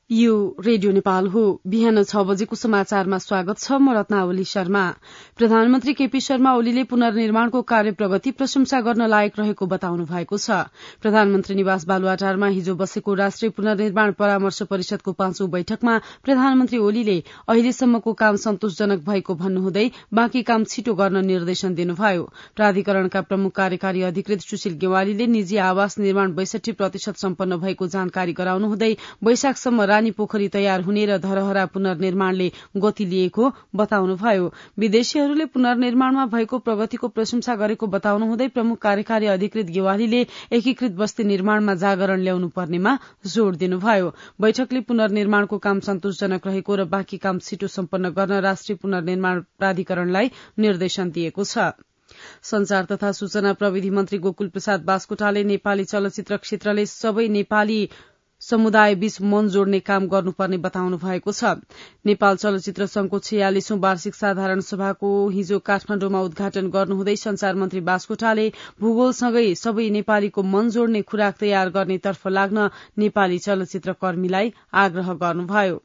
यो रेडियो नेपाल हो। बिहान 6 बजेको समाचारमा स्वागत छ। म रत्नावली शर्मा। प्रधानमन्त्री केपी शर्मा ओलीले पुनर्निर्माणको कार्य प्रगति प्रशंसा गर्न लायक रहेको बताउनु भएको छ। प्रधानमन्त्री निवास बालुवाटारमा हिजो बसेको राष्ट्रिय पुनर्निर्माण परामर्श परिषदको 5औं बैठकमा प्रधानमन्त्री ओलीले अहिलेसम्मको काम सन्तोषजनक भएको भन्नुहुँदै बाँकी काम छिटो गर्न निर्देशन दिनुभयो। प्राधिकरणका प्रमुख कार्यकारी अधिकृत सुशील गेवालीले निजी आवास निर्माण 62% सम्पन्न भएको जानकारी गराउनुहुँदै वैशाखसम्म रानी पोखरी तयार हुने र धरहरा पुनर्निर्माणले गति लिएको बताउनुभयो। विदेशीहरूले पुनर्निर्माणमा भएको प्रगतिको प्रशंसा गरेको बताउनुहुँदै प्रमुख कार्यकारी अधिकृत गेवालीले एकीकृत बस्ती निर्माणमा जागरण ल्याउनु पर्नेमा जोड़ दिनुभयो। बैठकले पुनर्निर्माणको काम सन्तोषजनक रहेको र बाँकी काम छिटो सम्पन्न गर्न राष्ट्रिय पुनर्निर्माण प्राधिकरणलाई निर्देशन दिएको छ। संचार तथा सूचना प्रविधि मन्त्री गोकुल प्रसाद बास्कोटाले नेपाली चलचित्र क्षेत्रले सबै नेपाली समुदाय बीच मन जोड्ने काम गर्नुपर्ने बताउनु भएको छ। नेपाल चलचित्र संघको 46औं वार्षिक साधारण सभाको हिजो काठमाडौँमा उद्घाटन गर्नुहुँदै संचार मन्त्री बास्कोटाले भूगोलसँगै सबै नेपालीको मन जोड्ने खुराक तयार गर्नेतर्फ लाग्न नेपाली चलचित्र कर्मीलाई आग्रह गर्नुभयो।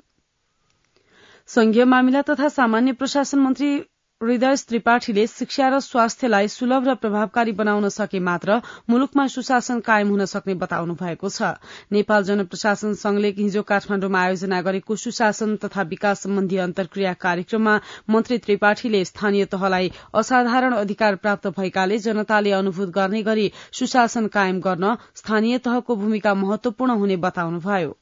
संघीय मामिला तथा सामान्य प्रशासन मन्त्री हृदय त्रिपाठीले शिक्षा र स्वास्थ्यलाई सुलभ र प्रभावकारी बनाउन सके मात्र मुलुकमा सुशासन कायम हुन सक्ने बताउनु भएको छ। नेपाल जनप्रशासन संघले हिजो काठमाडौँमा आयोजना गरेको सुशासन तथा विकास सम्बन्धी अन्तर्क्रिया कार्यक्रममा मन्त्री त्रिपाठीले स्थानीय तहलाई असाधारण अधिकार प्राप्त भएकाले जनताले अनुभूत गर्ने गरी सुशासन कायम गर्न स्थानीय तहको भूमिका महत्वपूर्ण हुने बताउनुभयो।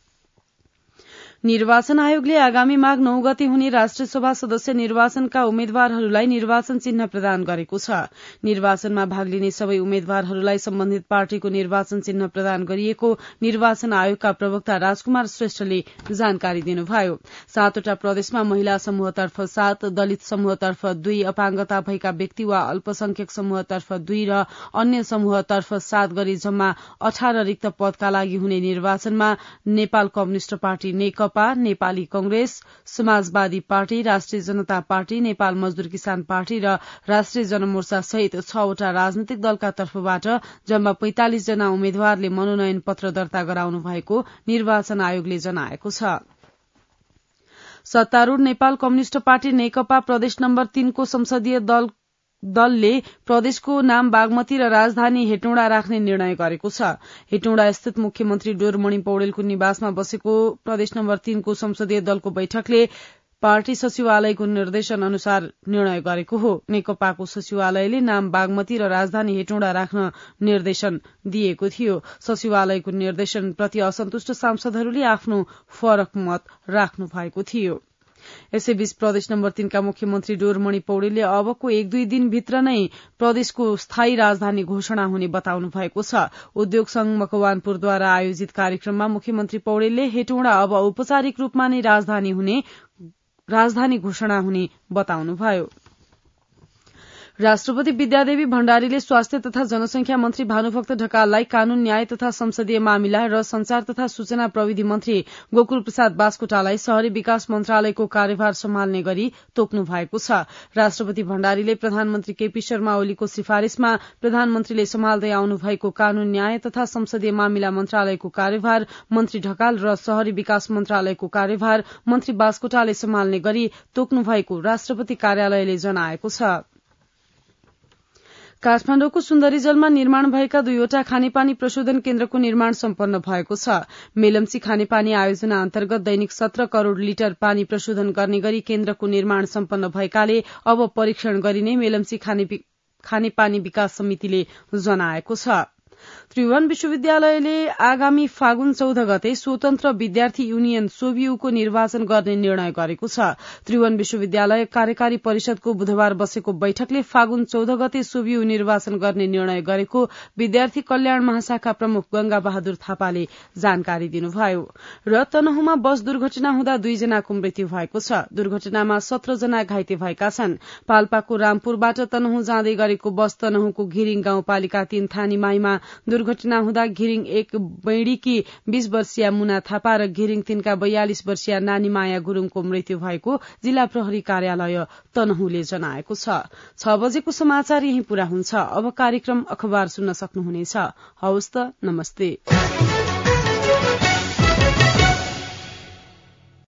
निर्वाचन आयोगले आगामी माघ 9 गते हुने राष्ट्रिय सभा सदस्य निर्वाचनका उम्मेद्वारहरूलाई निर्वाचन चिन्ह प्रदान गरेको छ। निर्वाचनमा भाग लिने सबै उम्मेद्वारहरूलाई सम्बन्धित पार्टीको निर्वाचन चिन्ह प्रदान गरिएको निर्वाचन आयोगका प्रवक्ता राजकुमार श्रेष्ठले जानकारी दिनुभयो। 7वटा प्रदेशमा महिला समूहतर्फ 7, दलित समूहतर्फ 2, अपाङ्गता भएका व्यक्ति वा अल्पसंख्यक समूहतर्फ 2 र अन्य समूहतर्फ 7 गरी जम्मा 18 रिक्त पदका लागि हुने निर्वाचनमा नेपाल कम्युनिष्ट पार्टी नेकपा, नेपाली कंग्रेस, समाजवादी पार्टी, राष्ट्रिय जनता पार्टी, नेपाल मजदूर किसान पार्टी र राष्ट्रिय जनमोर्चा सहित 6वटा राजनैतिक दलका तर्फबाट जम्मा 45 जना उम्मेद्वारले मनोनयन पत्र दर्ता गराउनु भएको निर्वाचन आयोगले जनाएको छ। सत्तारूढ़ नेपाल कम्युनिष्ट पार्टी नेकपा प्रदेश नम्बर 3 को संसदीय दलले प्रदेशको नाम बागमती र राजधानी हेटौँडा राख्ने निर्णय गरेको छ। हेटौँडा स्थित मुख्यमन्त्री डोरमणि पौडेलको निवासमा बसेको प्रदेश नम्बर 3 को संसदीय दलको बैठकले पार्टी सचिवालयको निर्देशन अनुसार निर्णय गरेको हो। नेकपाको सचिवालयले नाम बागमती र राजधानी हेटौँडा राख्न निर्देशन दिएको थियो। सचिवालयको निर्देशन प्रति असन्तुष्ट सांसदहरूले आफ्नो फरक मत राख्नु भएको थियो। यसैबीच प्रदेश नम्बर 3 का मुख्यमन्त्री डोरमणि पौडेलले अबको 1-2 दिनभित्र नै प्रदेशको स्थायी राजधानी घोषणा हुने बताउनु भएको छ। उद्योग संघ मकवानपुरद्वारा आयोजित कार्यक्रममा मुख्यमन्त्री पौडेलले हेटौँडा अब औपचारिक रूपमा नै राजधानी घोषणा हुने बताउनुभयो। राष्ट्रपति विद्यादेवी भण्डारीले स्वास्थ्य तथा जनसंख्या मन्त्री भानुभक्त ढकाललाई कानून न्याय तथा संसदीय मामिला र संचार तथा सूचना प्रविधि मन्त्री गोकुल प्रसाद बास्कोटालाई शहरी विकास मन्त्रालयको कार्यभार सम्हाल्ने गरी तोक्नु भएको छ। राष्ट्रपति भण्डारीले प्रधानमन्त्री केपी शर्मा ओलीको सिफारिशमा प्रधानमन्त्रीले सम्हाल्दै आउनु भएको कानून न्याय तथा संसदीय मामिला मन्त्रालयको कार्यभार मन्त्री ढकाल र शहरी विकास मन्त्रालयको कार्यभार मन्त्री बास्कोटाले सम्हाल्ने गरी तोक्नु भएको राष्ट्रपति कार्यालयले जनाएको छ। काठमाडौँको सुन्दरीजलमा निर्माण भएका 2वटा खानेपानी प्रशोधन केन्द्रको निर्माण सम्पन्न भएको छ। मेलम्ची खानेपानी आयोजना अन्तर्गत दैनिक 17 करोड़ लिटर पानी प्रशोधन गर्ने गरी केन्द्रको निर्माण सम्पन्न भएकाले अब परीक्षण गरिने मेलम्ची खानेपानी विकास समितिले जनाएको छ। त्रिभुवन विश्वविद्यालयले आगामी फागुन 14 गते स्वतन्त्र विद्यार्थी युनियन सोभियुको निर्वाचन गर्ने निर्णय गरेको छ। त्रिभुवन विश्वविद्यालय कार्यकारी परिषदको बुधबार बसेको बैठकले फागुन 14 गते सोभियु निर्वाचन गर्ने निर्णय गरेको विद्यार्थी कल्याण महाशाखा प्रमुख गंगा बहादुर थापाले जानकारी दिनुभयो। र तनहुमा बस दुर्घटना हुँदा 2 जनाको मृत्यु भएको छ। दुर्घटनामा 17 जना घाइते भएका छन्। पाल्पाको रामपुरबाट तनहु जाँदै गरेको बस तनहुको घिरिङ गाउँपालिका 3 थानीमाईमा दुर्घटना हुँदा घिरिङ 1 बैडीकी 20 वर्षीय मुना थापा र घिरिङ 3 का 42 वर्षीय नानी माया गुरूङको मृत्यु भएको जिल्ला प्रहरी कार्यालय तनहुले जनाएको छ। 6 बजेको समाचार यही पूरा हुन्छ। अब कार्यक्रम अखबार सुन्न सक्नुहुनेछ। हवस् त, नमस्ते।